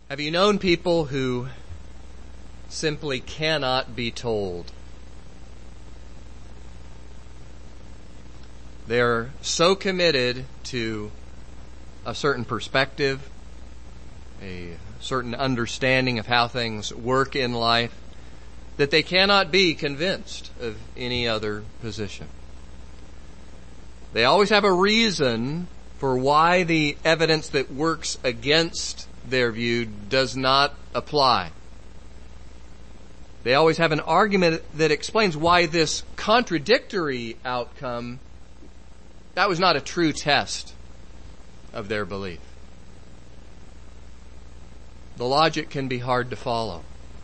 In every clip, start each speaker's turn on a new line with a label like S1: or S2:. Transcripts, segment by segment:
S1: Have you known people who simply cannot be told? They're so committed to a certain perspective, a certain understanding of how things work in life, that they cannot be convinced of any other position. They always have a reason for why the evidence that works against their view does not apply. They always have an argument that explains why this contradictory outcome, that was not a true test of their belief. The logic can be hard to follow.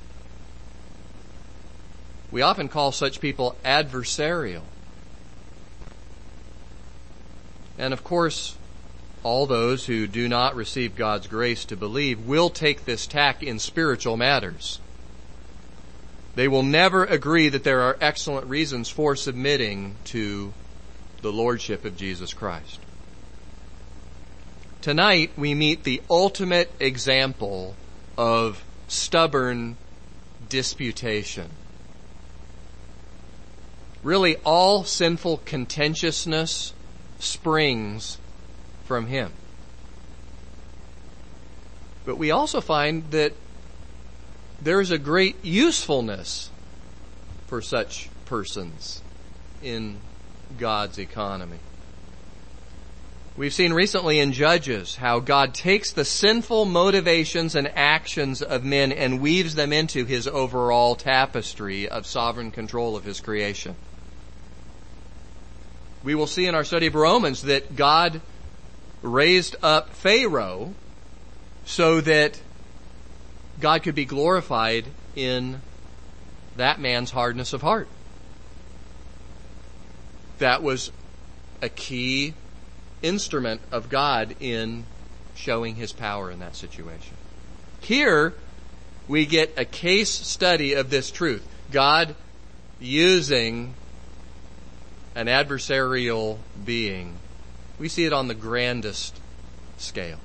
S1: We often call such people adversarial. And of course, all those who do not receive God's grace to believe will take this tack in spiritual matters. They will never agree that there are excellent reasons for submitting to the Lordship of Jesus Christ. Tonight, we meet the ultimate example of stubborn disputation. Really, all sinful contentiousness springs from him. But we also find that there is a great usefulness for such persons in God's economy. We've seen recently in Judges how God takes the sinful motivations and actions of men and weaves them into his overall tapestry of sovereign control of his creation. We will see in our study of Romans that God raised up Pharaoh so that God could be glorified in that man's hardness of heart. That was a key instrument of God in showing his power in that situation. Here, we get a case study of this truth. God using an adversarial being. We see it on the grandest scale.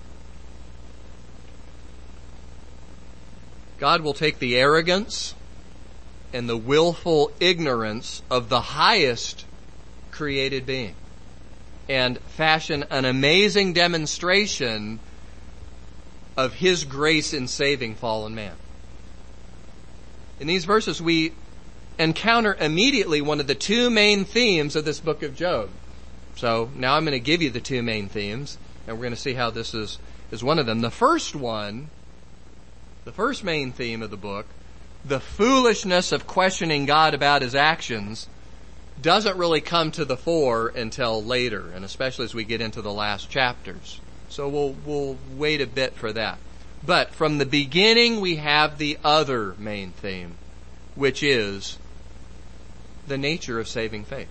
S1: God will take the arrogance and the willful ignorance of the highest created being and fashion an amazing demonstration of his grace in saving fallen man. In these verses, we encounter immediately one of the two main themes of this book of Job. So now I'm going to give you the two main themes, and we're going to see how this is one of them. The first one, the first main theme of the book, the foolishness of questioning God about his actions, doesn't really come to the fore until later, and especially as we get into the last chapters. So we'll wait a bit for that. But from the beginning, we have the other main theme, which is the nature of saving faith.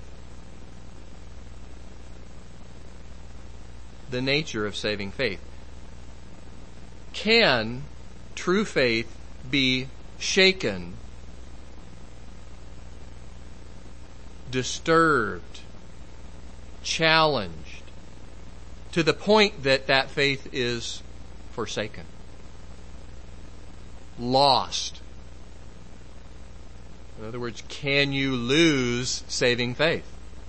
S1: The nature of saving faith. Can true faith be shaken, disturbed, challenged, to the point that that faith is forsaken, lost? In other words, can you lose saving faith?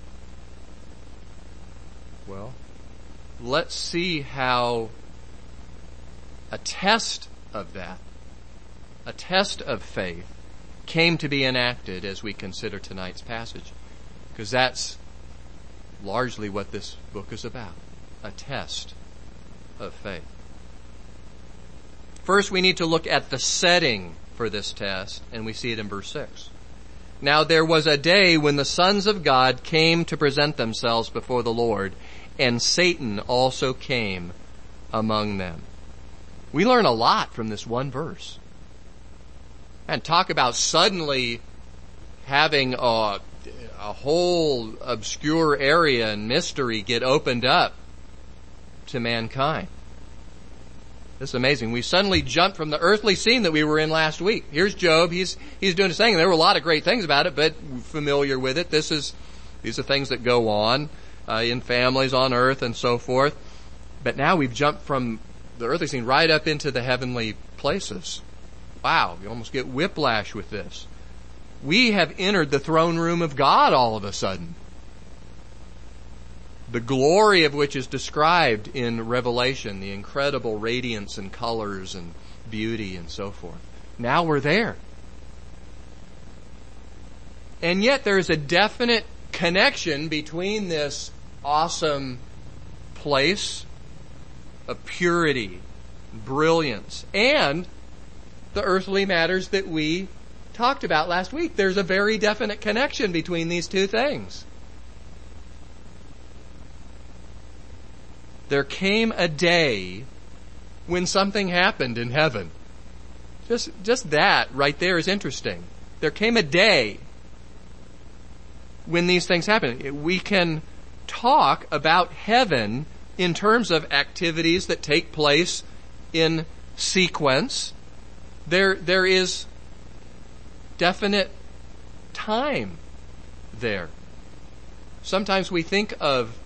S1: Well, let's see how a test of that, a test of faith, came to be enacted as we consider tonight's passage. Because that's largely what this book is about. A test of faith. First, we need to look at the setting for this test, and we see it in verse 6. Now there was a day when the sons of God came to present themselves before the Lord, and Satan also came among them. We learn a lot from this one verse. And talk about suddenly having a whole obscure area and mystery get opened up to mankind. This is amazing. We suddenly jumped from the earthly scene that we were in last week. Here's Job. He's doing his thing. And there were a lot of great things about it, but we're familiar with it. These are things that go on in families on earth and so forth. But now we've jumped from the earthly scene right up into the heavenly places. Wow, you almost get whiplash with this. We have entered the throne room of God all of a sudden. The glory of which is described in Revelation, the incredible radiance and colors and beauty and so forth. Now we're there. And yet there is a definite connection between this awesome place of purity, brilliance, and the earthly matters that we talked about last week. There's a very definite connection between these two things. There came a day when something happened in heaven. Just that right there is interesting. There came a day when these things happen. We can talk about heaven in terms of activities that take place in sequence. There is definite time there. Sometimes we think of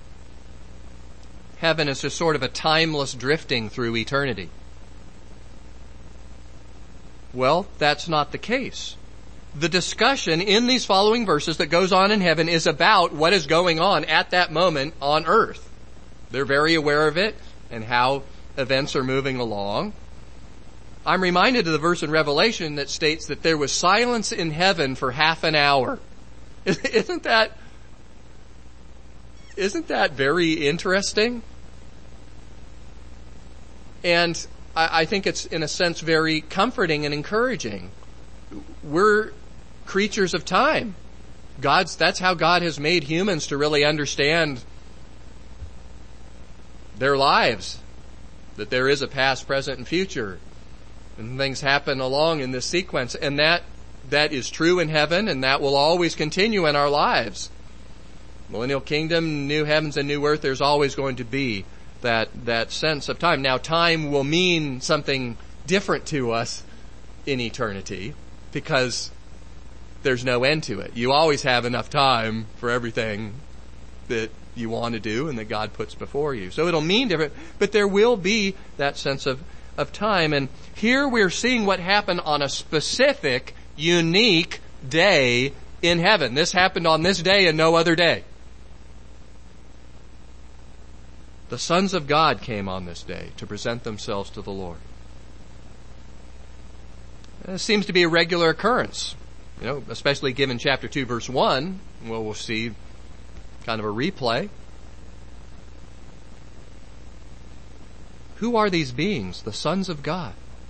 S1: heaven as just sort of a timeless drifting through eternity. Well, that's not the case. The discussion in these following verses that goes on in heaven is about what is going on at that moment on earth. They're very aware of it and how events are moving along. I'm reminded of the verse in Revelation that states that there was silence in heaven for half an hour. Isn't that very interesting? And I think it's, in a sense, very comforting and encouraging. We're creatures of time. That's how God has made humans to really understand their lives. That there is a past, present, and future. And things happen along in this sequence. And that is true in heaven, and that will always continue in our lives. Millennial kingdom, new heavens and new earth, there's always going to be that sense of time. Now, time will mean something different to us in eternity because there's no end to it. You always have enough time for everything that you want to do and that God puts before you. So it'll mean different, but there will be that sense of time. And here we're seeing what happened on a specific, unique day in heaven. This happened on this day and no other day. The sons of God came on this day to present themselves to the Lord. This seems to be a regular occurrence, especially given chapter 2, verse 1. Well, we'll see kind of a replay. Who are these beings, the sons of God?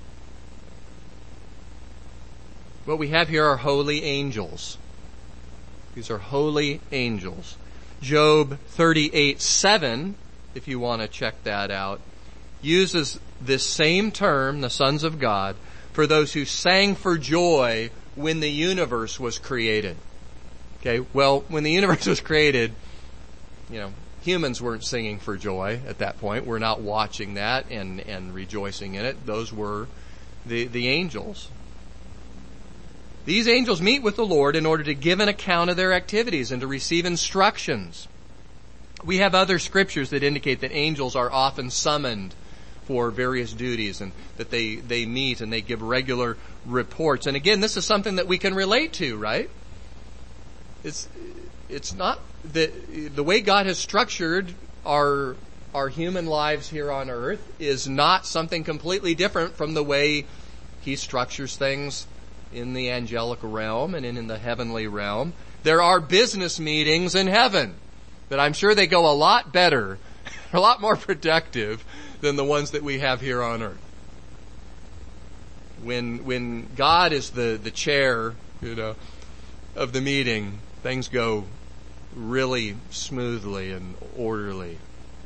S1: What we have here are holy angels. These are holy angels. Job 38:7, if you want to check that out, uses this same term, the sons of God, for those who sang for joy when the universe was created. Okay, well, when the universe was created, humans weren't singing for joy at that point. We're not watching that and rejoicing in it. Those were the angels. These angels meet with the Lord in order to give an account of their activities and to receive instructions. We have other scriptures that indicate that angels are often summoned for various duties and that they meet and they give regular reports. And again, this is something that we can relate to, right? It's not the way God has structured our human lives here on earth is not something completely different from the way He structures things in the angelic realm and in the heavenly realm. There are business meetings in heaven that I'm sure they go a lot better, a lot more productive than the ones that we have here on earth. When God is the chair, of the meeting, things go really smoothly and orderly.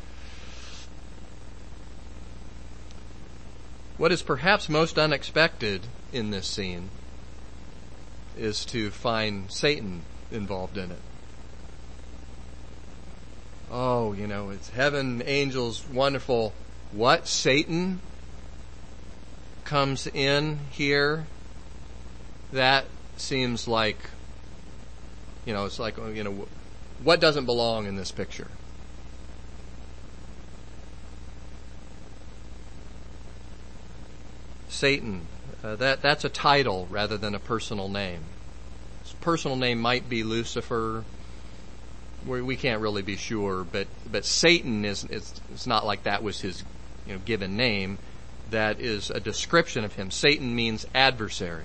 S1: What is perhaps most unexpected in this scene is to find Satan involved in it. Oh, it's heaven, angels, wonderful. What? Satan comes in here? That seems like, it's like, what doesn't belong in this picture? Satan, that's a title rather than a personal name. His personal name might be Lucifer. We can't really be sure, but Satan is not like that was his given name. That is a description of him. Satan means adversary.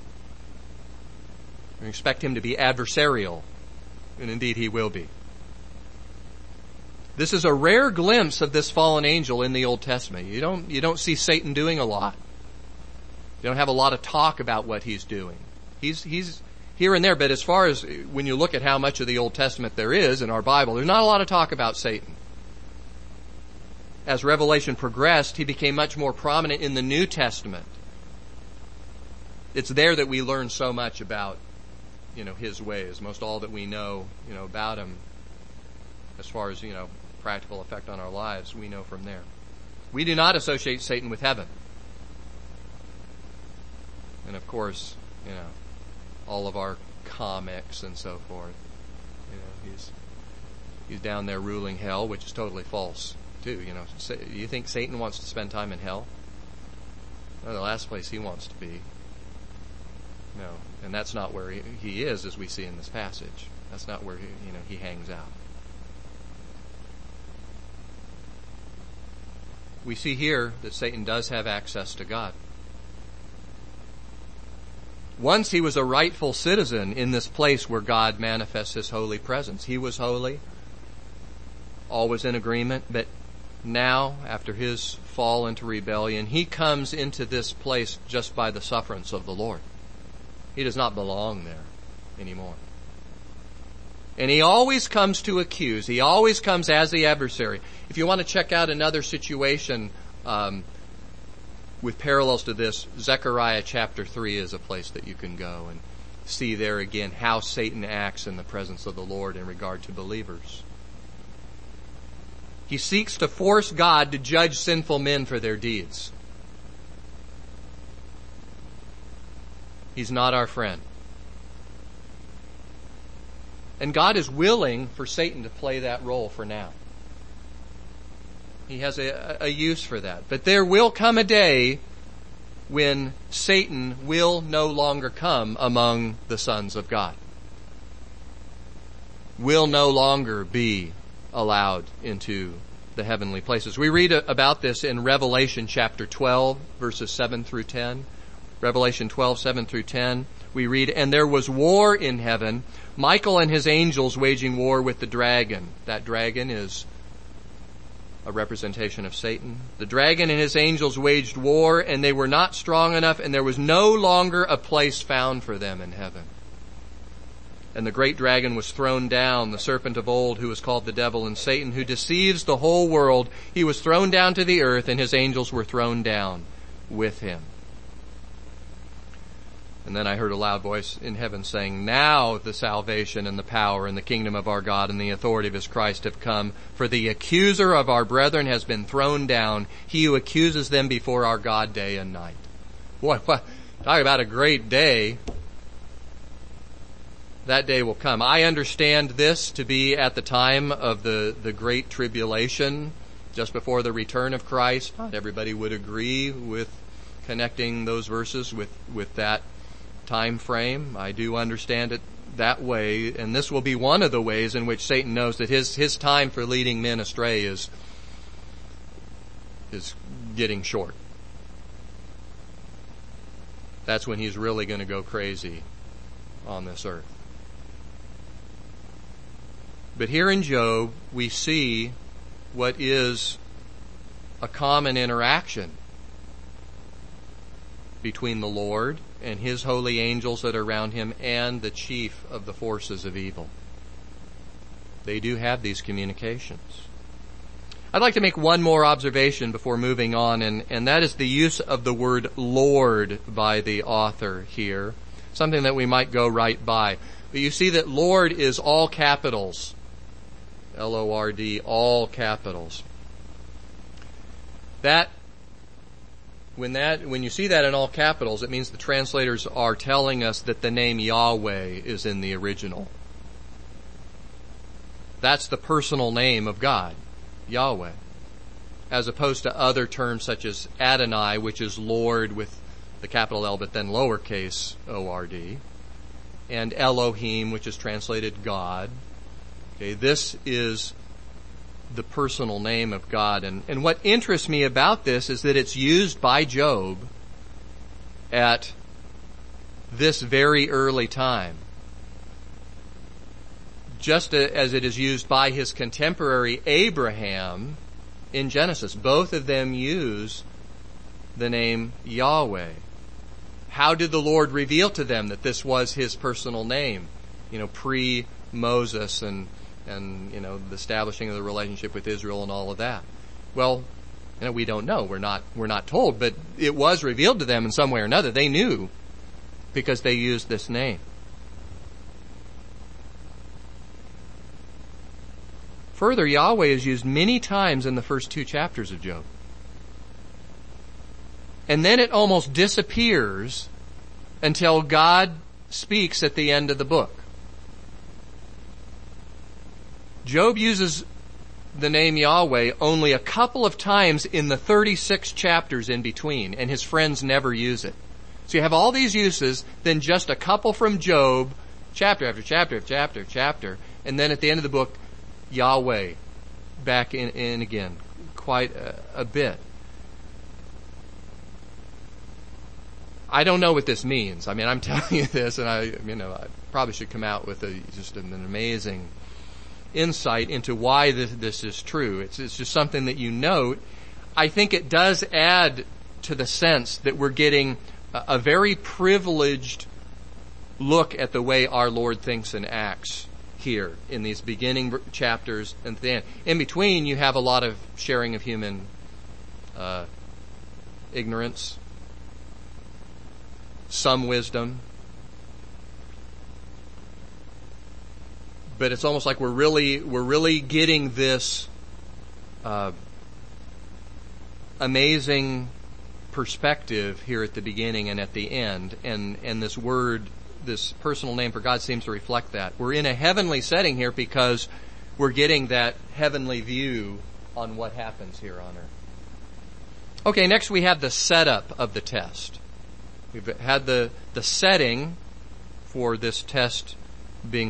S1: We expect him to be adversarial, and indeed he will be. This is a rare glimpse of this fallen angel in the Old Testament. You don't see Satan doing a lot. You don't have a lot of talk about what he's doing. He's here and there, but as far as when you look at how much of the Old Testament there is in our Bible, there's not a lot of talk about Satan. As Revelation progressed, he became much more prominent in the New Testament. It's there that we learn so much about, his ways. Most all that we know, about him, as far as, practical effect on our lives, we know from there. We do not associate Satan with heaven. And of course, all of our comics and so forth, he's down there ruling hell, which is totally false. Too, you think Satan wants to spend time in hell? No, the last place he wants to be. No, and that's not where he is, as we see in this passage. That's not where he hangs out. We see here that Satan does have access to God. Once he was a rightful citizen in this place where God manifests his holy presence. He was holy, always in agreement, but now, after his fall into rebellion, he comes into this place just by the sufferance of the Lord. He does not belong there anymore. And he always comes to accuse. He always comes as the adversary. If you want to check out another situation with parallels to this, Zechariah chapter 3 is a place that you can go and see there again how Satan acts in the presence of the Lord in regard to believers. He seeks to force God to judge sinful men for their deeds. He's not our friend. And God is willing for Satan to play that role for now. He has a use for that. But there will come a day when Satan will no longer come among the sons of God. Will no longer be allowed into the heavenly places. We read about this in Revelation chapter 12, verses 7 through 10. Revelation 12, 7 through 10. We read, "And there was war in heaven, Michael and his angels waging war with the dragon." That dragon is a representation of Satan. "The dragon and his angels waged war, and they were not strong enough, and there was no longer a place found for them in heaven. And the great dragon was thrown down, the serpent of old, who was called the devil and Satan, who deceives the whole world. He was thrown down to the earth, and his angels were thrown down with him." And then I heard a loud voice in heaven saying, "Now the salvation and the power and the kingdom of our God and the authority of his Christ have come. For the accuser of our brethren has been thrown down, he who accuses them before our God day and night." Boy, talk about a great day. That day will come. I understand this to be at the time of the great tribulation, just before the return of Christ. Not everybody would agree with connecting those verses with that time frame. I do understand it that way, and this will be one of the ways in which Satan knows that his time for leading men astray is getting short. That's when he's really going to go crazy on this earth. But here in Job, we see what is a common interaction between the Lord and his holy angels that are around him and the chief of the forces of evil. They do have these communications. I'd like to make one more observation before moving on, and that is the use of the word Lord by the author here. Something that we might go right by. But you see that Lord is all capitals. L-O-R-D, all capitals. When you see that in all capitals, it means the translators are telling us that the name Yahweh is in the original. That's the personal name of God, Yahweh, as opposed to other terms such as Adonai, which is Lord with the capital L, but then lowercase O-R-D. And Elohim, which is translated God. Okay, this is the personal name of God. And what interests me about this is that it's used by Job at this very early time, just as it is used by his contemporary Abraham in Genesis. Both of them use the name Yahweh. How did the Lord reveal to them that this was his personal name? Pre-Moses and the establishing of the relationship with Israel and all of that. Well, we don't know. We're not told, but it was revealed to them in some way or another. They knew because they used this name. Further, Yahweh is used many times in the first 2 chapters of Job. And then it almost disappears until God speaks at the end of the book. Job uses the name Yahweh only a couple of times in the 36 chapters in between, and his friends never use it. So you have all these uses, then just a couple from Job, chapter after chapter after chapter after chapter, and then at the end of the book, Yahweh back in again, quite a bit. I don't know what this means. I'm telling you this, and I probably should come out with just an amazing insight into why this is true. It's just something that you note. I think it does add to the sense that we're getting a very privileged look at the way our Lord thinks and acts here in these beginning chapters and then in between you have a lot of sharing of human ignorance, some wisdom, but it's almost like we're really getting this amazing perspective here at the beginning and at the end, and this word, this personal name for God, seems to reflect that. We're in a heavenly setting here because we're getting that heavenly view on what happens here on earth. Okay, next we have the setup of the test. We've had the setting for this test being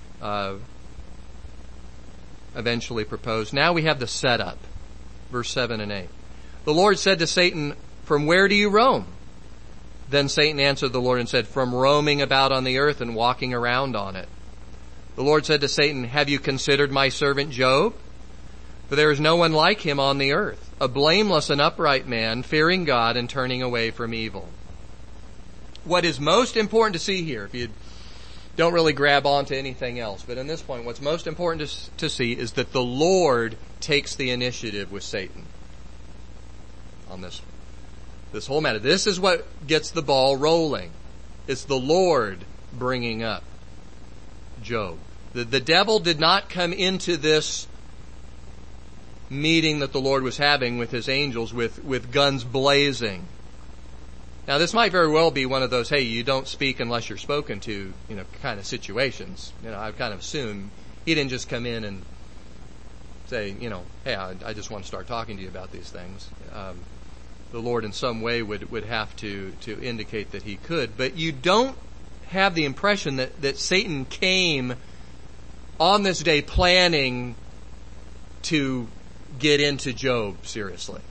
S1: eventually proposed. Now we have the setup. Verse 7 and 8. The Lord said to Satan, "From where do you roam?" Then Satan answered the Lord and said, "From roaming about on the earth and walking around on it." The Lord said to Satan, "Have you considered my servant Job? For there is no one like him on the earth, a blameless and upright man, fearing God and turning away from evil." What is most important to see here, if you don't really grab onto anything else, but in this point, what's most important to see is that the Lord takes the initiative with Satan on this whole matter. This is what gets the ball rolling. It's the Lord bringing up Job. The devil did not come into this meeting that the Lord was having with his angels with guns blazing. Now, this might very well be one of those, hey, you don't speak unless you're spoken to, kind of situations. I kind of assume he didn't just come in and say, hey, I just want to start talking to you about these things. The Lord in some way would have to indicate that he could. But you don't have the impression that Satan came on this day planning to get into Job seriously.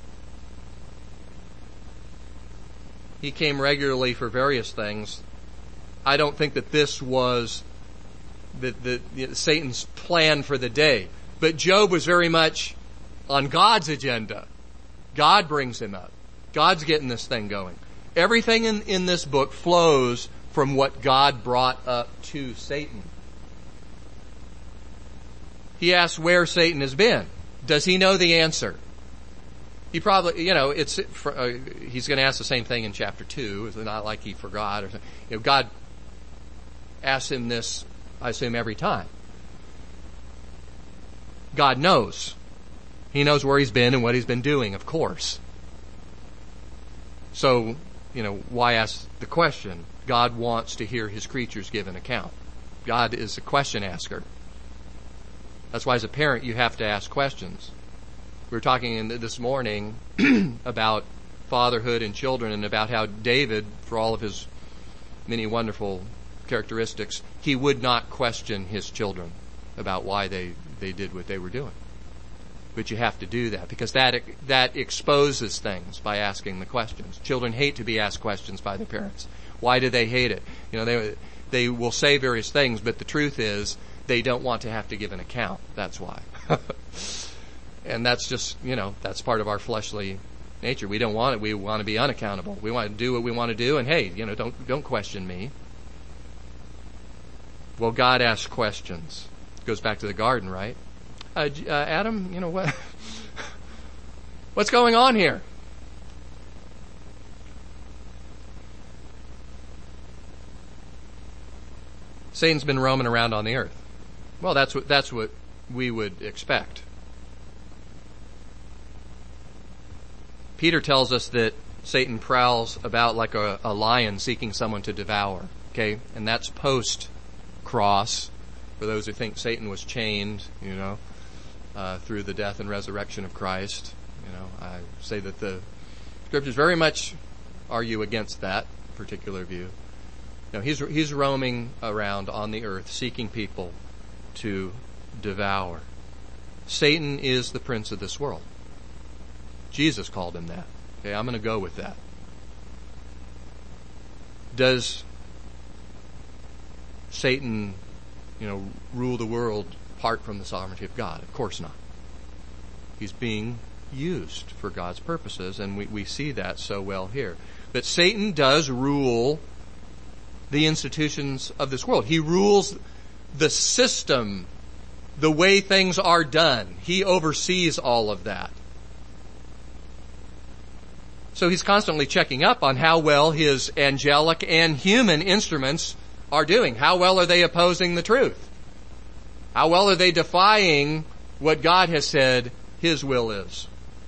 S1: He came regularly for various things. I don't think that this was Satan's plan for the day. But Job was very much on God's agenda. God brings him up. God's getting this thing going. Everything in this book flows from what God brought up to Satan. He asks where Satan has been. Does he know the answer? He probably, he's going to ask the same thing in chapter 2. It's not like he forgot. God asks him this, I assume, every time. God knows. He knows where he's been and what he's been doing, of course. So, why ask the question? God wants to hear his creatures give an account. God is a question asker. That's why as a parent you have to ask questions. We were talking this morning about fatherhood and children, and about how David, for all of his many wonderful characteristics, he would not question his children about why they did what they were doing. But you have to do that, because that exposes things by asking the questions. Children hate to be asked questions by their parents. Why do they hate it? They will say various things, but the truth is they don't want to have to give an account. That's why. And that's just, that's part of our fleshly nature. We don't want it. We want to be unaccountable. We want to do what we want to do, and hey, don't question me. Well, God asks questions. It goes back to the garden, right? Adam, what? What's going on here? Satan's been roaming around on the earth. Well, that's what we would expect. Peter tells us that Satan prowls about like a lion seeking someone to devour. Okay, and that's post-cross. For those who think Satan was chained, through the death and resurrection of Christ, I say that the Scriptures very much argue against that particular view. He's roaming around on the earth seeking people to devour. Satan is the prince of this world. Jesus called him that. Okay, I'm going to go with that. Does Satan, rule the world apart from the sovereignty of God? Of course not. He's being used for God's purposes, and we see that so well here. But Satan does rule the institutions of this world. He rules the system, the way things are done. He oversees all of that. So he's constantly checking up on how well his angelic and human instruments are doing. How well are they opposing the truth? How well are they defying what God has said His will is?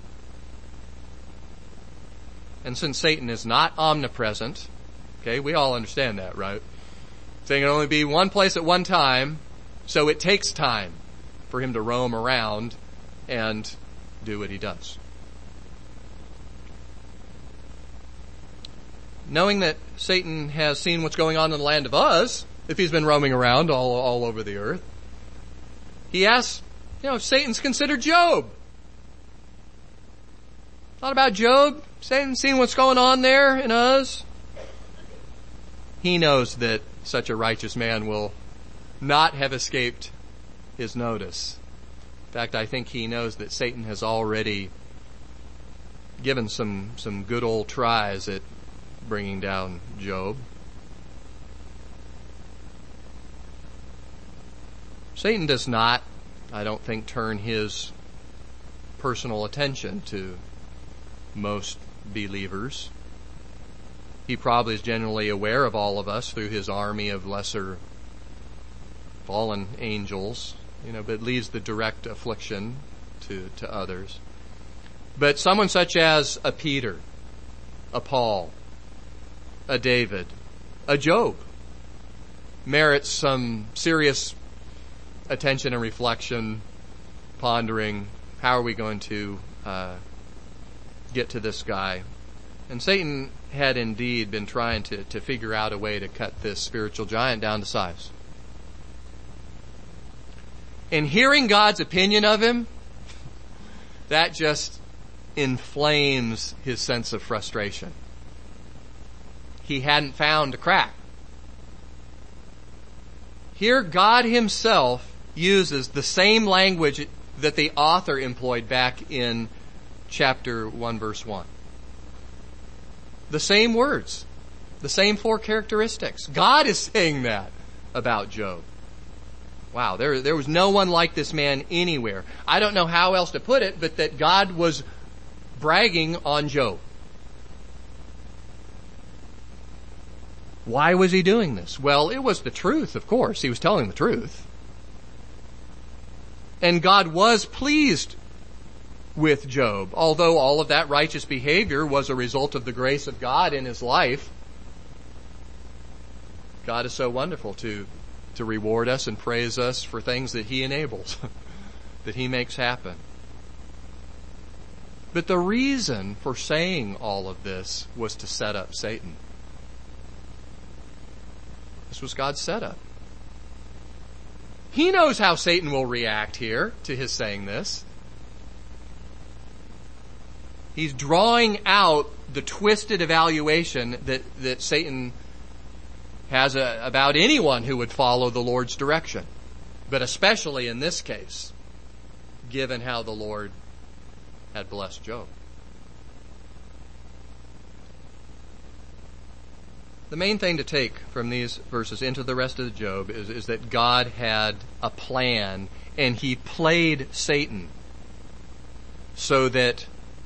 S1: And since Satan is not omnipresent, okay, we all understand that, right? So he can only be one place at one time, so it takes time for him to roam around and do what he does. Knowing that Satan has seen what's going on in the land of Uz, if he's been roaming around all over the earth, he asks, if Satan's considered Job. Thought about Job? Satan's seen what's going on there in Uz? He knows that such a righteous man will not have escaped his notice. In fact, I think he knows that Satan has already given some good old tries at bringing down Job. Satan does not, I don't think, turn his personal attention to most believers. He probably is generally aware of all of us through his army of lesser fallen angels, but leaves the direct affliction to others. But someone such as a Peter, a Paul, a David, a Job merits some serious attention and reflection, pondering, how are we going to get to this guy? And Satan had indeed been trying to figure out a way to cut this spiritual giant down to size. And hearing God's opinion of him, that just inflames his sense of frustration. He hadn't found a crack. Here, God himself uses the same language that the author employed back in chapter 1, verse 1. The same words, the same four characteristics. God is saying that about Job. Wow, there was no one like this man anywhere. I don't know how else to put it, but that God was bragging on Job. Why was he doing this? Well, it was the truth, of course. He was telling the truth. And God was pleased with Job, although all of that righteous behavior was a result of the grace of God in his life. God is so wonderful to reward us and praise us for things that he enables, that he makes happen. But the reason for saying all of this was to set up Satan. This was God's setup. He knows how Satan will react here to his saying this. He's drawing out the twisted evaluation that Satan has about anyone who would follow the Lord's direction. But especially in this case, given how the Lord had blessed Job. The main thing to take from these verses into the rest of Job is that God had a plan, and He played Satan so that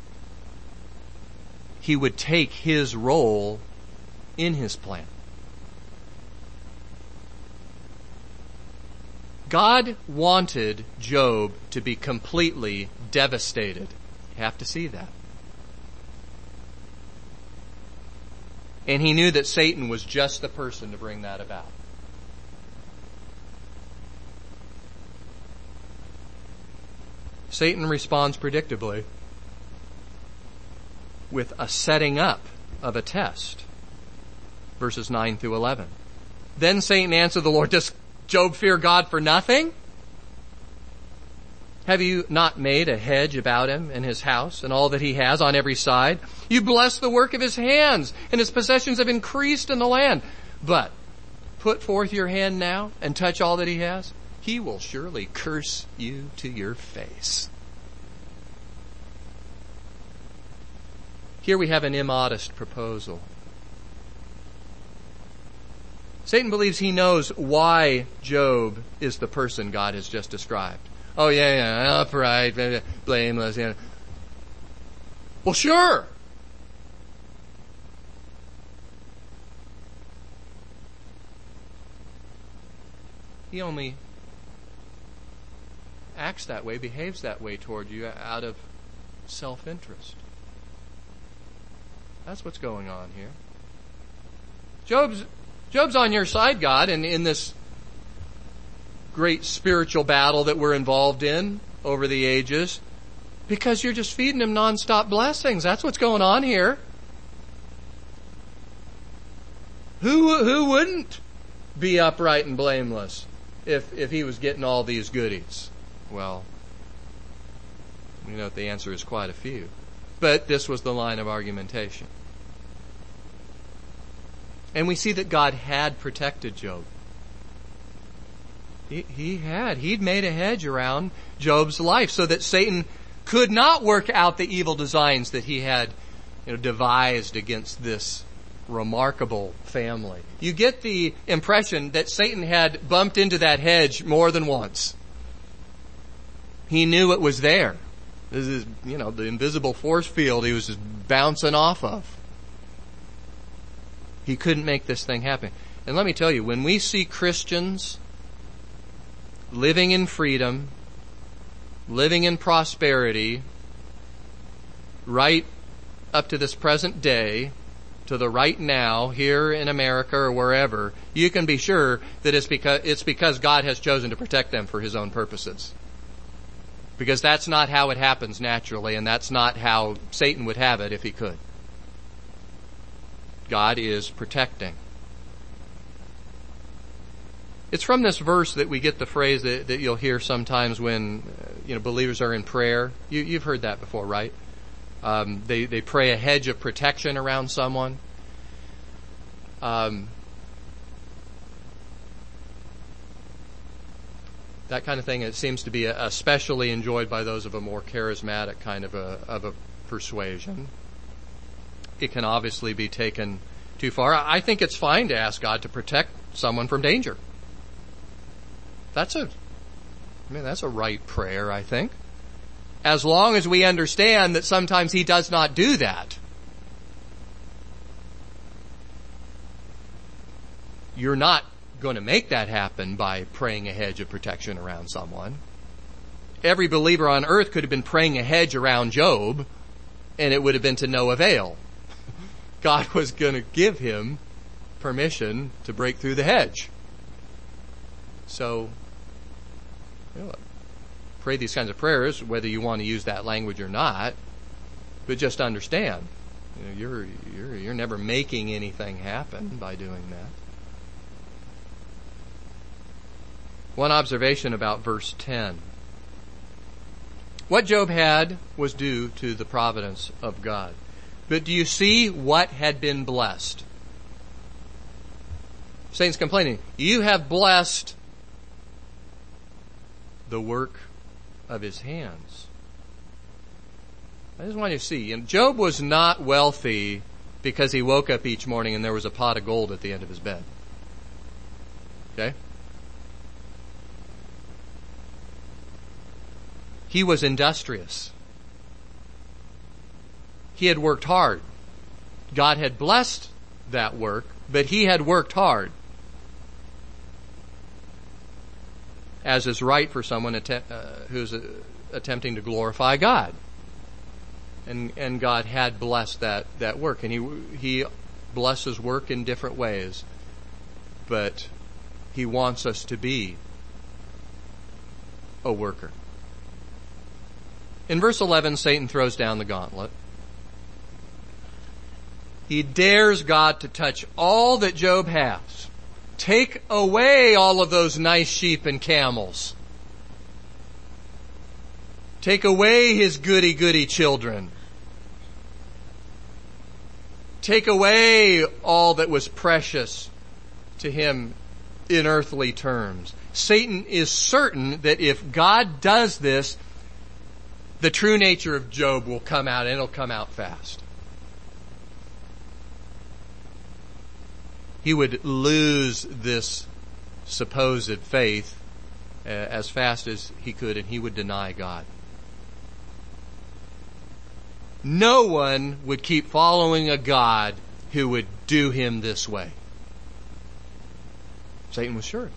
S1: he would take his role in His plan. God wanted Job to be completely devastated. You have to see that. And He knew that Satan was just the person to bring that about. Satan responds predictably with a setting up of a test. Verses 9 through 11. Then Satan answered the Lord, "Does Job fear God for nothing? Have you not made a hedge about him and his house and all that he has on every side? You bless the work of his hands, and his possessions have increased in the land. But put forth your hand now and touch all that he has. He will surely curse you to your face." Here we have an immodest proposal. Satan believes he knows why Job is the person God has just described. Oh, yeah, upright, blameless. Yeah. Well, sure. He only acts that way, behaves that way toward you out of self-interest. That's what's going on here. Job's on your side, God, and in this great spiritual battle that we're involved in over the ages, because you're just feeding him nonstop blessings. That's what's going on here. Who wouldn't be upright and blameless if he was getting all these goodies? Well, we know the answer is quite a few. But this was the line of argumentation. And we see that God had protected Job. He'd made a hedge around Job's life so that Satan could not work out the evil designs that he had devised against this remarkable family. You get the impression that Satan had bumped into that hedge more than once. He knew it was there. This is, the invisible force field he was just bouncing off of. He couldn't make this thing happen. And let me tell you, when we see Christians living in freedom, living in prosperity, right up to this present day, to the right now, here in America or wherever, you can be sure that it's because God has chosen to protect them for His own purposes. Because that's not how it happens naturally, and that's not how Satan would have it if he could. God is protecting. It's from this verse that we get the phrase that you'll hear sometimes when believers are in prayer. You've heard that before, right? They pray a hedge of protection around someone. That kind of thing, it seems to be especially enjoyed by those of a more charismatic kind of a persuasion. It can obviously be taken too far. I think it's fine to ask God to protect someone from danger. That's a right prayer, I think. As long as we understand that sometimes He does not do that. You're not going to make that happen by praying a hedge of protection around someone. Every believer on earth could have been praying a hedge around Job, and it would have been to no avail. God was going to give him permission to break through the hedge. So, pray these kinds of prayers, whether you want to use that language or not. But just understand, you're never making anything happen by doing that. One observation about verse 10. What Job had was due to the providence of God. But do you see what had been blessed? Satan's complaining, you have blessed the work of his hands. I just want you to see, Job was not wealthy because he woke up each morning and there was a pot of gold at the end of his bed. Okay? He was industrious. He had worked hard. God had blessed that work, but he had worked hard, as is right for someone who's attempting to glorify God. And God had blessed that work, and he blesses work in different ways, but he wants us to be a worker. In verse 11, Satan throws down the gauntlet. He dares God to touch all that Job has. Take away all of those nice sheep and camels. Take away his goody-goody children. Take away all that was precious to him in earthly terms. Satan is certain that if God does this, the true nature of Job will come out, and it'll come out fast. He would lose this supposed faith as fast as he could, and he would deny God. No one would keep following a God who would do him this way. Satan was sure.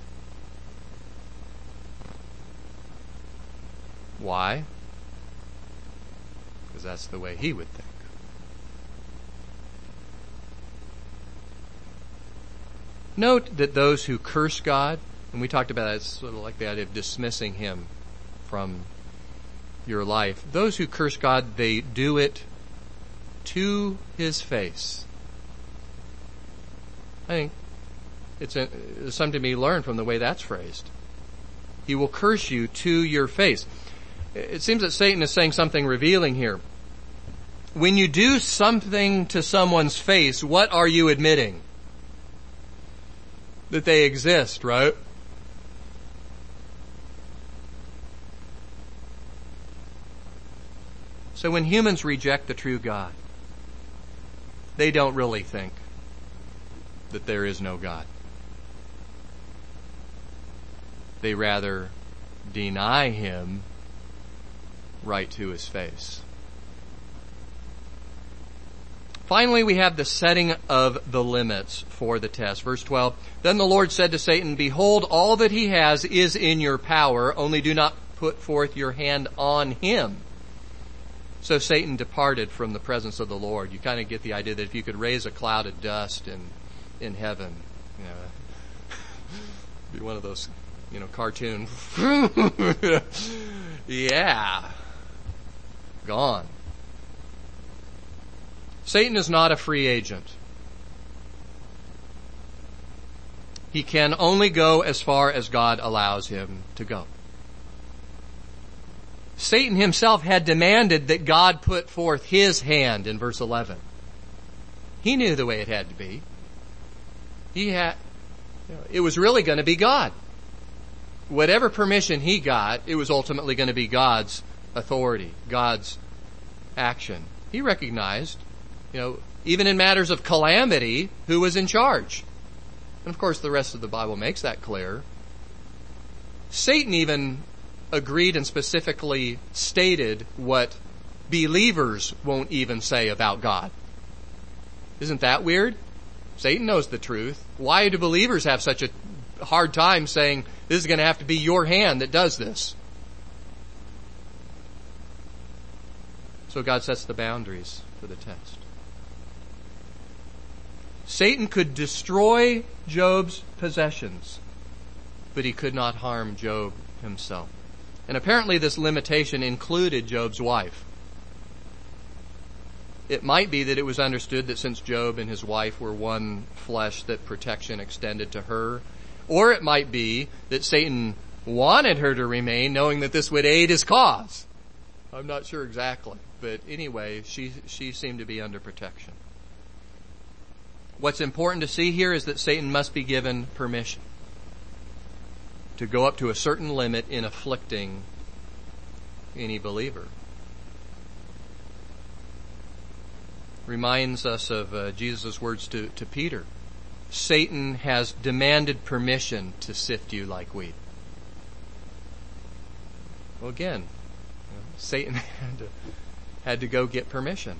S1: Why? Because that's the way he would think. Note that those who curse God, and we talked about that, it's sort of like the idea of dismissing him from your life. Those who curse God, they do it to his face. I think it's something to be learned from the way that's phrased. He will curse you to your face. It seems that Satan is saying something revealing here. When you do something to someone's face, what are you admitting? That they exist, right? So when humans reject the true God, they don't really think that there is no God. They rather deny him right to his face. Finally, we have the setting of the limits for the test. Verse 12, Then the Lord said to Satan, Behold, all that he has is in your power, only do not put forth your hand on him. So Satan departed from the presence of the Lord. You kind of get the idea that if you could raise a cloud of dust in heaven, be one of those, cartoon. Yeah. Gone. Satan is not a free agent. He can only go as far as God allows him to go. Satan himself had demanded that God put forth his hand in verse 11. He knew the way it had to be. It was really going to be God. Whatever permission he got, it was ultimately going to be God's authority, God's action. He recognized, even in matters of calamity, who was in charge. And of course, the rest of the Bible makes that clear. Satan even agreed and specifically stated what believers won't even say about God. Isn't that weird? Satan knows the truth. Why do believers have such a hard time saying, this is going to have to be your hand that does this? So God sets the boundaries for the test. Satan could destroy Job's possessions, but he could not harm Job himself. And apparently this limitation included Job's wife. It might be that it was understood that since Job and his wife were one flesh, that protection extended to her. Or it might be that Satan wanted her to remain, knowing that this would aid his cause. I'm not sure exactly. But anyway, she seemed to be under protection. What's important to see here is that Satan must be given permission to go up to a certain limit in afflicting any believer. Reminds us of Jesus' words to Peter. Satan has demanded permission to sift you like wheat. Well, again, Satan had to go get permission.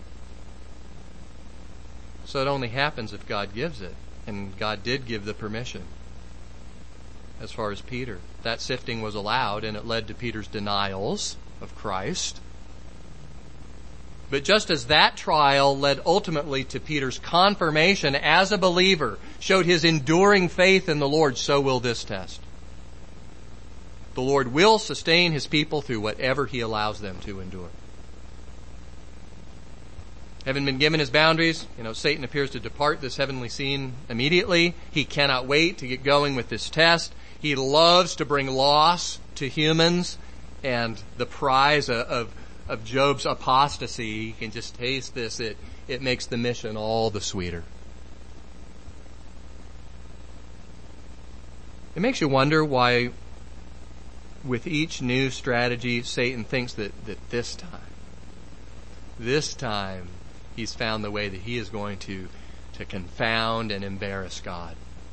S1: So it only happens if God gives it. And God did give the permission. As far as Peter, that sifting was allowed, and it led to Peter's denials of Christ. But just as that trial led ultimately to Peter's confirmation as a believer, showed his enduring faith in the Lord, so will this test. The Lord will sustain his people through whatever he allows them to endure. Having been given his boundaries, Satan appears to depart this heavenly scene immediately. He cannot wait to get going with this test. He loves to bring loss to humans, and the prize of Job's apostasy, you can just taste this. It makes the mission all the sweeter. It makes you wonder why, with each new strategy, Satan thinks that this time, he's found the way that he is going to confound and embarrass God.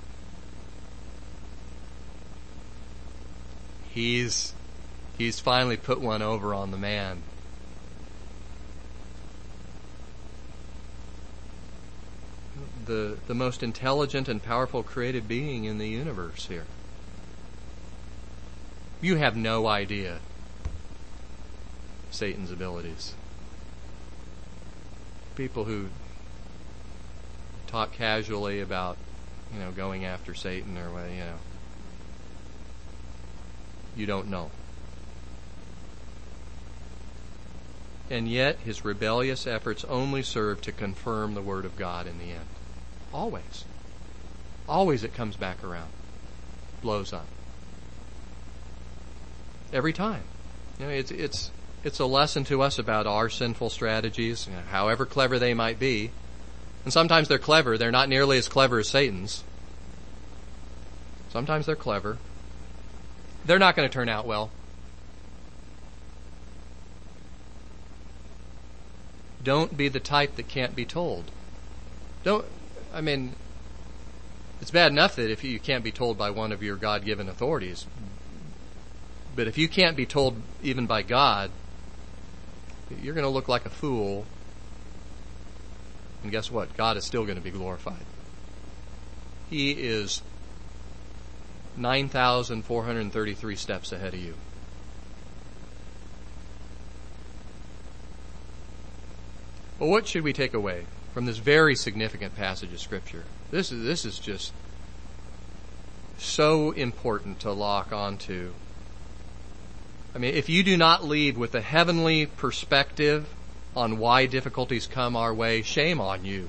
S1: He's finally put one over on the man. The most intelligent and powerful created being in the universe here. You have no idea Satan's abilities. People who talk casually about, going after Satan or what, you don't know. And yet, his rebellious efforts only serve to confirm the Word of God in the end. Always. Always it comes back around. Blows up. Every time. It's a lesson to us about our sinful strategies, however clever they might be. And sometimes they're clever. They're not nearly as clever as Satan's. Sometimes they're clever. They're not going to turn out well. Don't be the type that can't be told. It's bad enough that if you can't be told by one of your God-given authorities, but if you can't be told even by God, you're going to look like a fool. And guess what? God is still going to be glorified. He is 9,433 steps ahead of you. Well, what should we take away from this very significant passage of Scripture? This is just so important to lock onto. If you do not leave with a heavenly perspective on why difficulties come our way, shame on you.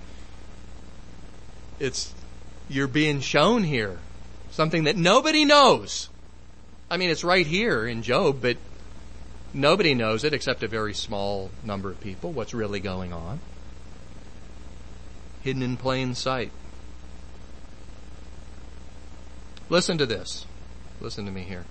S1: You're being shown here something that nobody knows. It's right here in Job, but nobody knows it except a very small number of people, what's really going on. Hidden in plain sight. Listen to this. Listen to me here.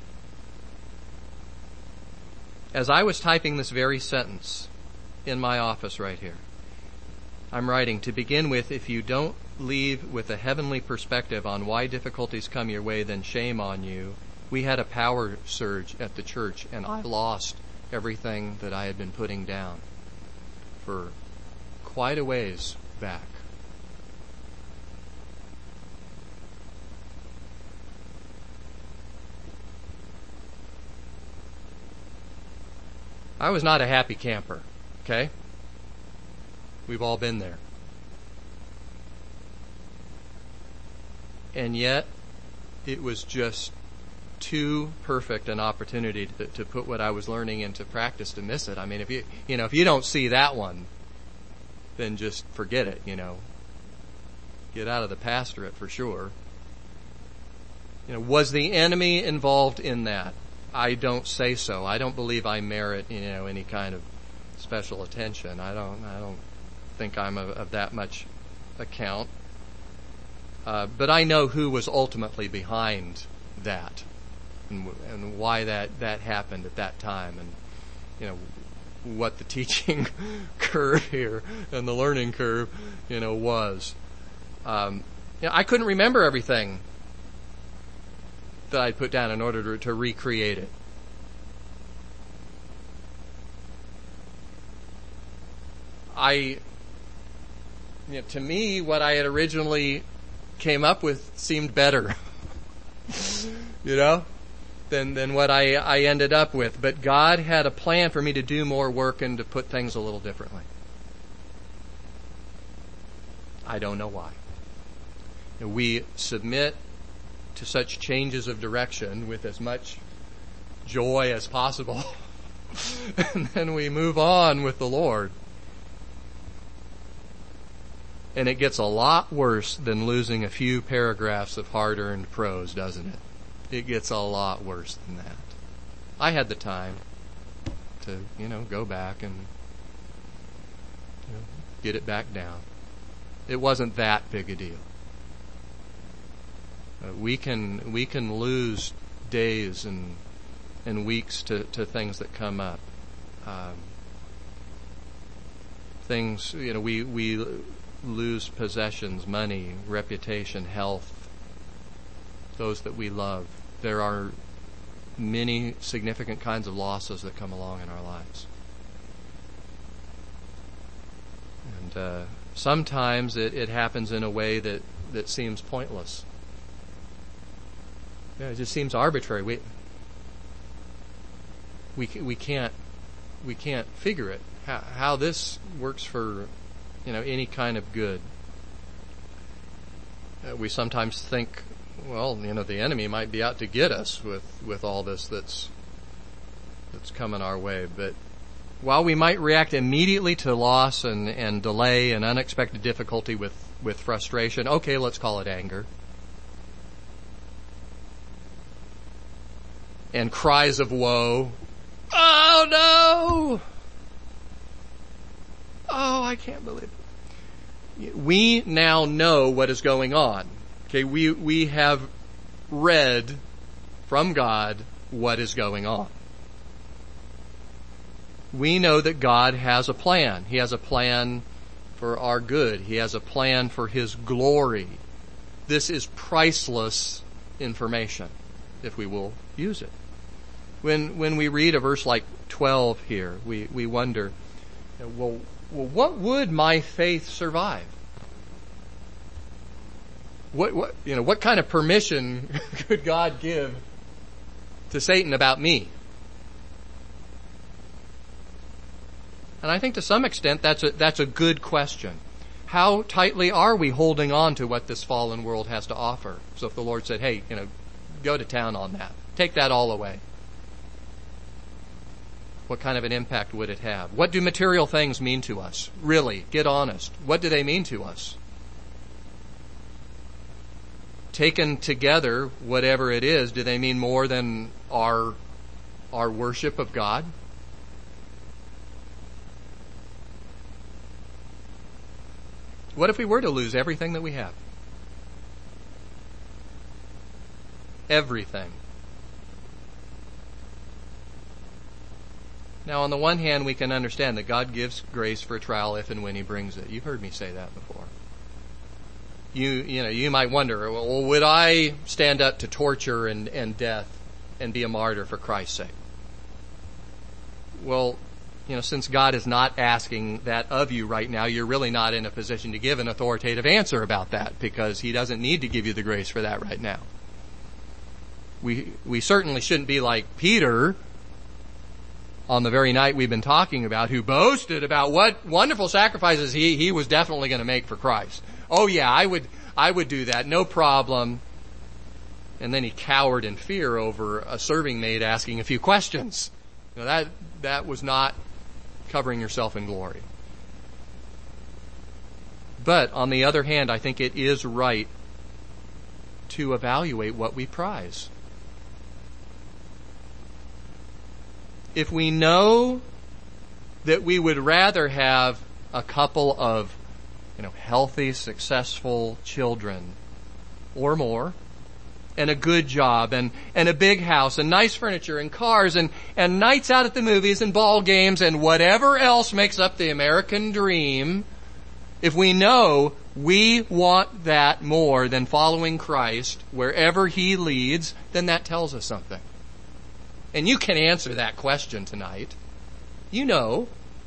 S1: As I was typing this very sentence in my office right here, I'm writing, to begin with, if you don't leave with a heavenly perspective on why difficulties come your way, then shame on you. We had a power surge at the church, and I lost everything that I had been putting down for quite a ways back. I was not a happy camper, okay? We've all been there. And yet, it was just too perfect an opportunity to put what I was learning into practice to miss it. If you don't see that one, then just forget it, Get out of the pastorate for sure. Was the enemy involved in that? I don't say so. I don't believe I merit, any kind of special attention. I don't think I'm of that much account. But I know who was ultimately behind that and why that happened at that time, and, what the teaching curve here and the learning curve, was. I couldn't remember everything that I'd put down in order to recreate it. To me, what I had originally came up with seemed better, than what I ended up with. But God had a plan for me to do more work and to put things a little differently. I don't know why. We submit to such changes of direction with as much joy as possible, and then we move on with the Lord. And it gets a lot worse than losing a few paragraphs of hard-earned prose, doesn't it? It gets a lot worse than that. I had the time to, go back and get it back down. It wasn't that big a deal. We can lose days and weeks to things that come up. Things, we lose possessions, money, reputation, health, those that we love. There are many significant kinds of losses that come along in our lives. And sometimes it happens in a way that seems pointless. It just seems arbitrary. We can't figure it how this works for any kind of good. We sometimes think, the enemy might be out to get us with all this that's coming our way. But while we might react immediately to loss and delay and unexpected difficulty with frustration, okay, let's call it anger. And cries of woe. Oh no! Oh, I can't believe it. We now know what is going on. Okay, we have read from God what is going on. We know that God has a plan. He has a plan for our good. He has a plan for His glory. This is priceless information, if we will use it. When we read a verse like 12 here, we wonder, well, what would my faith survive? What kind of permission could God give to Satan about me? And I think to some extent that's a good question. How tightly are we holding on to what this fallen world has to offer? So if the Lord said, hey, go to town on that. Take that all away. What kind of an impact would it have? What do material things mean to us? Really, get honest. What do they mean to us? Taken together, whatever it is, do they mean more than our worship of God? What if we were to lose everything that we have? Everything. Now, on the one hand, we can understand that God gives grace for a trial if and when He brings it. You've heard me say that before. You might wonder, well, would I stand up to torture and death and be a martyr for Christ's sake? Well, since God is not asking that of you right now, you're really not in a position to give an authoritative answer about that, because He doesn't need to give you the grace for that right now. We certainly shouldn't be like Peter on the very night we've been talking about, who boasted about what wonderful sacrifices he was definitely going to make for Christ. Oh yeah, I would do that, no problem. And then he cowered in fear over a serving maid asking a few questions. That was not covering yourself in glory. But on the other hand, I think it is right to evaluate what we prize. If we know that we would rather have a couple of, healthy, successful children or more, and a good job, and a big house, and nice furniture, and cars, and nights out at the movies, and ball games, and whatever else makes up the American dream, if we know we want that more than following Christ wherever He leads, then that tells us something. And you can answer that question tonight. You know.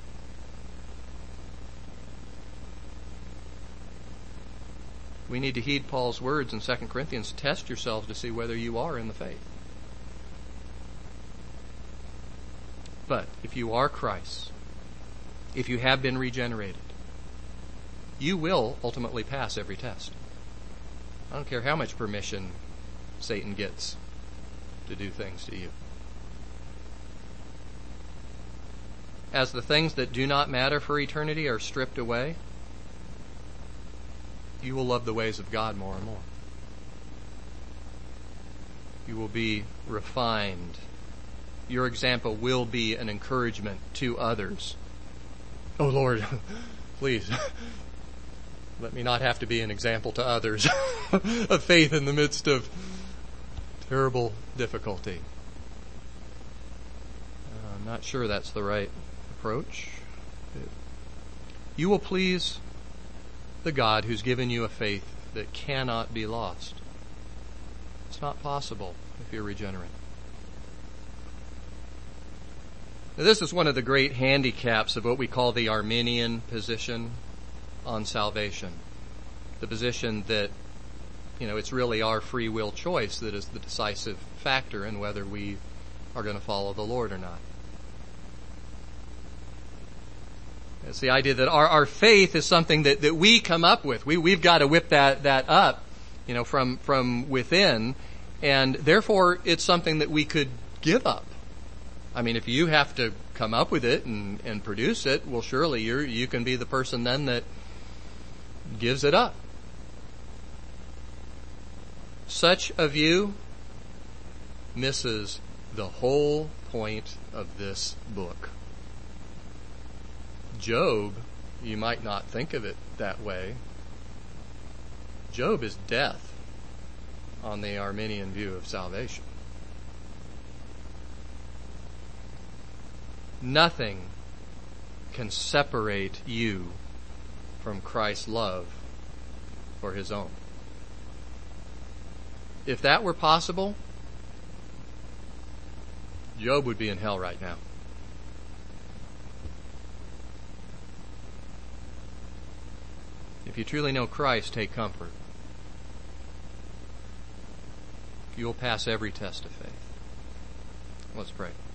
S1: We need to heed Paul's words in 2 Corinthians. Test yourselves to see whether you are in the faith. But if you are Christ, if you have been regenerated, you will ultimately pass every test. I don't care how much permission Satan gets to do things to you. As the things that do not matter for eternity are stripped away, you will love the ways of God more and more. You will be refined. Your example will be an encouragement to others. Oh Lord, please, let me not have to be an example to others of faith in the midst of terrible difficulty. I'm not sure that's the right approach. You will please the God who's given you a faith that cannot be lost. It's not possible if you're regenerate. Now, this is one of the great handicaps of what we call the Arminian position on salvation. The position that, it's really our free will choice that is the decisive factor in whether we are going to follow the Lord or not. It's the idea that our faith is something that we come up with. We've got to whip that up, from within, and therefore it's something that we could give up. I mean, if you have to come up with it and produce it, well, surely you can be the person then that gives it up. Such a view misses the whole point of this book. Job, you might not think of it that way. Job is death on the Arminian view of salvation. Nothing can separate you from Christ's love for His own. If that were possible, Job would be in hell right now. If you truly know Christ, take comfort. You will pass every test of faith. Let's pray.